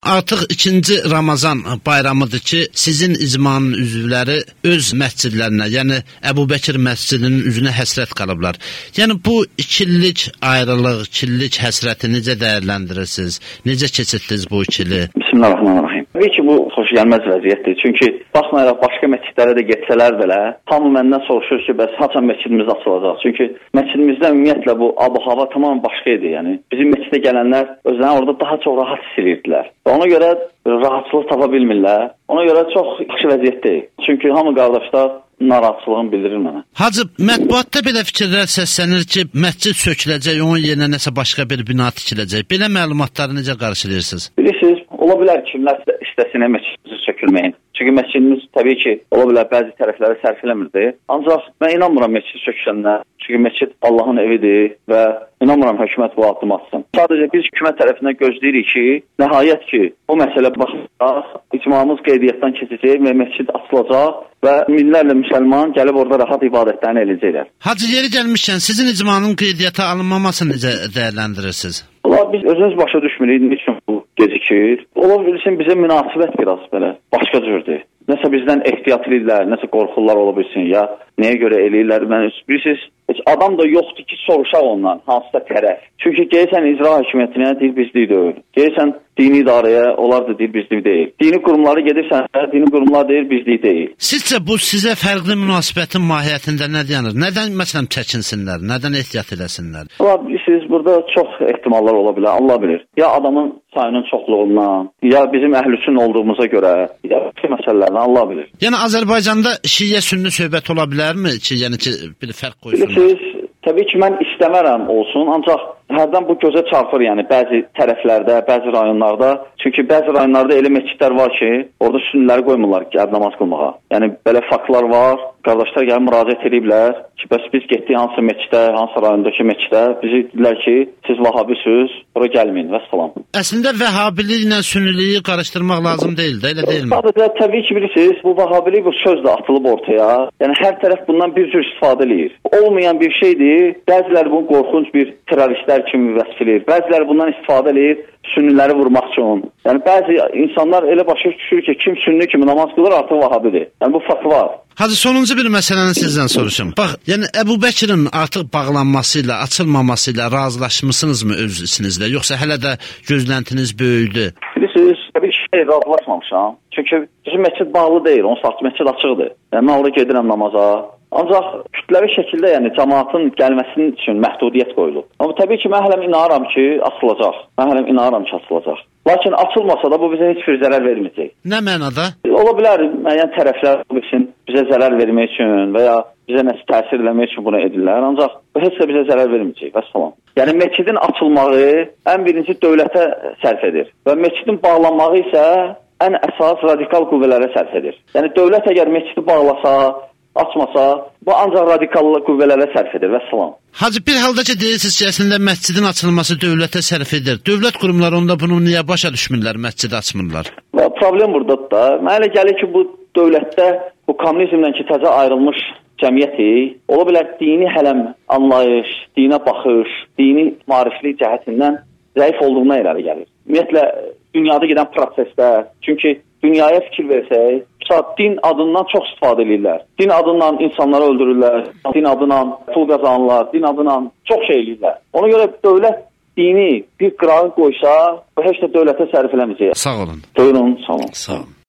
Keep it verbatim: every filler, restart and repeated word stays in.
artıq ikinci Ramazan bayramıdır ki, sizin icmanın üzvləri öz məscidlərinə, yəni Əbu Bəkir məscidinin üzünə həsrət qalıblar. Yəni bu ikililik ayrılıq, ikililik həsrəti necə dəyərləndirirsiniz? Necə keçirdiniz bu ikili? Bismillahirrahmanirrahim. Təbii ki, bu xoş gəlməz vəziyyətdir. Çünki baxmayaraq başqa məscidlərə də getsələr belə, hamı məndən soruşur ki, bəs haçan məscidimiz açılacaq? Çünki məscidimizdə ümumiyyətlə bu ab-hava tamam başqa idi. Yəni bizim məscidə gələnlər özlərini orada daha çox rahat hiss edirdilər. Ona görə rahatçılıq tapa bilmirlər. Ona görə çox yaxşı vəziyyətdir. Çünki hamı qardaşlar narahatçılığını bildirir mənə. Hacı, mətbuatda belə fikirlər səslənir ki, məscid söküləcək, onun yerinə nəsə başqa bir bina tikiləcək. Belə məlumatları necə qarşılayırsınız? Bilirsiniz, ola bilər kimlər istəsinə məscidimizi sökülməyin. Çünki məscidimiz təbii ki, ola bilər bəzi tərəfləri sərf eləmirdi. Ancaq mən inanmıram məscid sökülənə. Çünki məscid Allahın evidir və inanmıram hökumət bu addım atsın. Sadəcə biz hökumət tərəfindən gözləyirik ki, nəhayət ki, o məsələ baxaraq icmamız qeydiyyatdan keçəcək və məscid açılacaq və minlərlə müsəlman gəlib orada rahat ibadətlərini eləyəcəklər. Hacı, yeri gəlmişkən sizin icmanın qeydiyyata alınmamasını necə dəyərləndirirsiniz? Ola biz özünüz başa düşmürük, niçin bu gecikir. Ola bilsin bizə münasibət biraz belə başqa cürdür. Nəsə bizdən ehtiyat edirlər, nəsə qorxurlar ola bilsin, ya nəyə görə eləyirlər. Mən bilirsiniz, heç adam da yoxdur ki, soruşaq ondan, hansısa tərəf. Çünki gəlsən icra hakimiyyətinə deyir bizlik deyil. Gəlsən dini idarəyə, onlar da deyir bizlik deyil. Dini qurumları gedirsən, dini qurumlar deyir bizlik deyil. Sizcə bu sizə fərqli münasibətin mahiyyətində nə deyənir? Nədən məsələn çəkinsinlər? Nədən ehtiyat eləsinlər? Ola bilirsiniz, burada çox ehtimallar ola bilər, Allah bilir. Ya adamın sayının çoxluğundan, ya bizim əhlüsün olduğumuza görə, ya bu məsələlərdən Allah bilir. Yəni Azərbaycanda Şiyə-Sünni söhbət ola bilərmi ki, yəni ki, bir fərq qoysunlar? Bilirsiniz, təbii ki, mən istəmərəm olsun, ancaq hərdən bu gözə çarpır, yəni bəzi tərəflərdə, bəzi rayonlarda. Çünki bəzi rayonlarda elə məscidlər var ki, orada sünniləri qoymurlar gəlib namaz qılmağa. Yəni belə faktlar var, qardaşlar gəlib müraciət ediblər ki, bəs biz getdik hansı məscidə, hansı rayondakı məscidə, bizi dedilər ki, siz vahabisiniz, ora gəlməyin və salam. Əslində vəhhabilik ilə sünniliyi qarışdırmaq lazım deyil də, elə deyilmi? Sadəcə təbii ki, bilirsiniz, bu vəhhabilik bu söz də atılıb ortaya. Yəni hər tərəf bundan bir cür istifadə eləyir. Olmayan bir şeydir. Bəziləri bunu qorxunc bir terroristlər kimi vəsf edir. Bəziləri bundan istifadə edir sünniləri vurmaq üçün. Yəni bəzi insanlar elə başa düşür ki, kim sünni kimi namaz qılır artıq vahabidir. Yəni bu fakt var. Hacı, sonuncu bir məsələni sizdən soruşum. Bax, yəni Əbu Bəkirin artıq bağlanması ilə, açılmaması ilə razılaşmısınızmı öz içinizdə, yoxsa hələ də gözləntiniz böyüdü? Bilirsiniz, bir şey razılaşmamışam. Çünki bizim məscid bağlı deyil, on saat məscid açıqdır. Yəni mən oraya gedirəm namaza. Ancaq kütləvi şəkildə, yəni cəmaatın gəlməsinin üçün məhdudiyyət qoyulub. Amma təbii ki, mən hələm inanıram ki, açılacaq. Mən hələm inanıram ki, açılacaq. Lakin açılmasa da bu bizə heç bir zərər verməyəcək. Nə mənada? Ola bilər, müəyyən tərəflər üçün bizə zərər vermək üçün və ya bizə nəsə təsir eləmək üçün bunu edirlər. Ancaq bu heç də bizə zərər verməyəcək. Vəssalam. Yəni məscidin açılmağı ən birinci dövlətə sərf edir və məscidin bağlanmağı isə ən əsas radikal qüvvələrə sərf edir. Yəni dövlət əgər məscidi bağlasa, açmasa, bu ancaq radikal qüvvələrə sərf edir. Vəssalam. Hacı, bir halda ki, deyirsiniz ki, əslində məscidin açılması dövlətə sərf edir. Dövlət qurumları onda bunu niyə başa düşmürlər, məscidi açmırlar? Və problem buradadır da. Mənə elə gəlir ki, bu dövlətdə bu kommunizmdən ki, təzə ayrılmış cəmiyyəti, ola bilər dini hələm anlayış, dinə baxış, dini maariflik cəhətindən zəif olduğuna irəli gəlir. Ümumiyyətlə, dünyada gedən prosesdə, çünki dünyaya fikir versək, din adından çox istifadə edirlər. Din adından insanları öldürürlər, din adından pul qazanırlar, din adından çox şey edirlər. Ona görə dövlət dini bir qırağı qoysa, bu heç də dövlətə sərf eləməyəcək. Sağ olun. Buyurun, sağ olun. Sağ olun.